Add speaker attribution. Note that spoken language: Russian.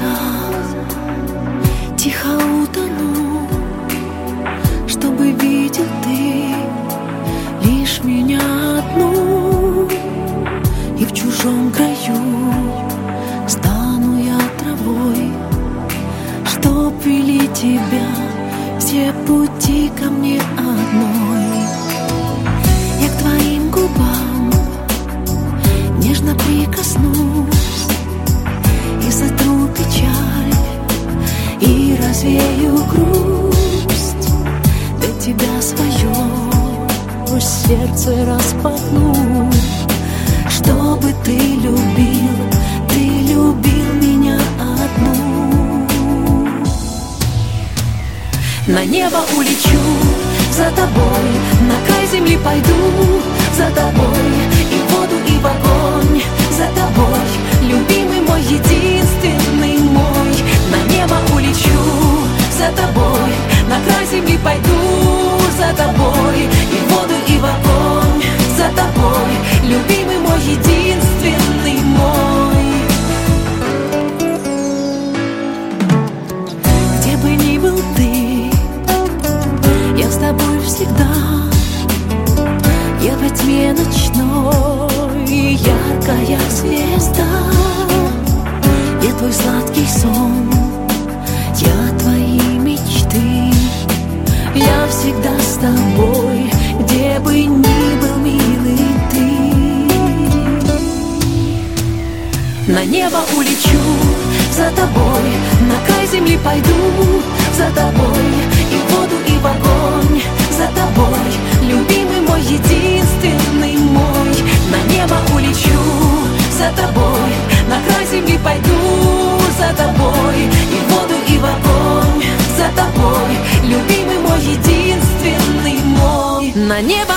Speaker 1: тихо утону, чтобы видел ты лишь меня одну. И в чужом краю стану я травой, чтоб вели тебя все пути ко мне одной. Я к твоим губам нежно прикоснусь и сотру печаль, и развею грусть. Для тебя свое сердце распахну, чтобы ты любил меня одну. На небо улечу за тобой, на край земли пойду за тобой, и в воду, и в огонь за тобой, любимый мой, единственный мой. На небо улечу за тобой, на край земли пойду за тобой, и в воду, и в огонь за тобой, любимый мой, единственный мой. Где бы ни был ты, я с тобой всегда. Я во тьме ночной яркая звезда. Я твой сладкий сон, я твои мечты. Я всегда с тобой, где бы ни был, милый ты. На небо улечу за тобой, на край земли пойду за тобой, и в воду, и в огонь за тобой, любимый мой, единственный мой. На небо улечу за тобой, на край земли пойду за тобой, и в воду, и в огонь за тобой, любимый мой, единственный мой. На небо